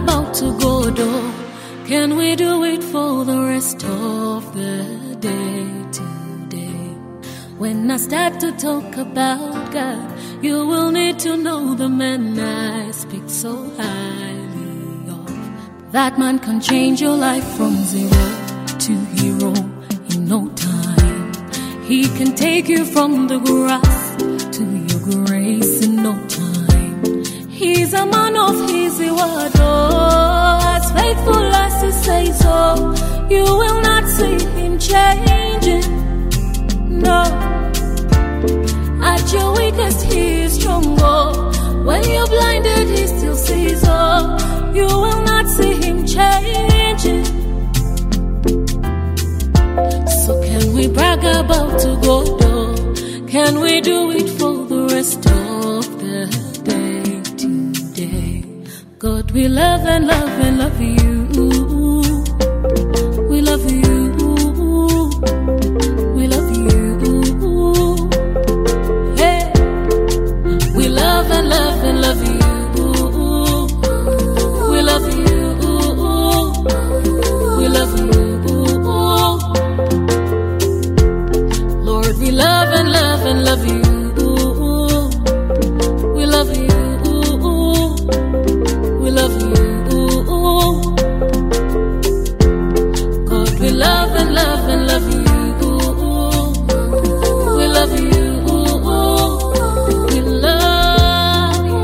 about to go, though, can we do it for the rest of the day today? When I start to talk about God, you will need to know the man I speak so highly of. That man can change your life from zero to hero in no time. He can take you from the grass to your grace in no time. He's a man of his word, oh, as faithful as he says so. You will not see him changing, no. At your weakest, he is stronger. When you're blinded, he still sees, oh. You will not see him changing. So can we brag about to go, though? Can we do it for the rest of the day today? God, we love and love and love you. We love you. We love you. Hey, we love and love and love you. We love you. We love you. Lord, we love and love and love you. We love you. We love you. God, we love and love and love you. We love you. We love you.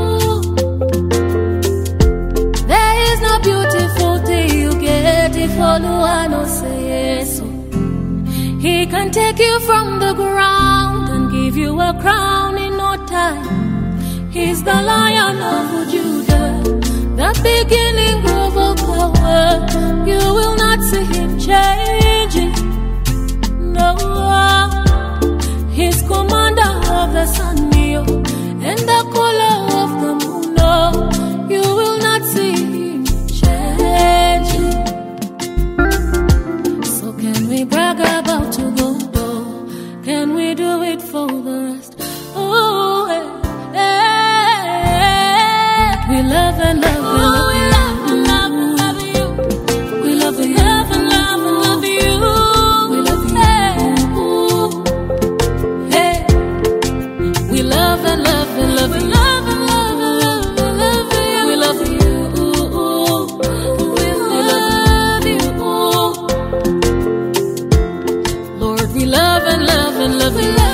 There is no beautiful thing you get if all I know say yes. He can take you from the ground and give you a crown in no time. He's the Lion of Judah, the beginning of all power. You will not see him changing, no. He's commander of the sun, and the color of the moon, no. You will not see him changing. So can we brag about to go, though? Can we do it for the rest? Oh, hey, hey. We love and love and love. We love and love and love you. We love and love and love and love you. We love you. Hey, we love and love and love you. Love and love and love and love you. We love you. We love you. Lord, we love and love and love you.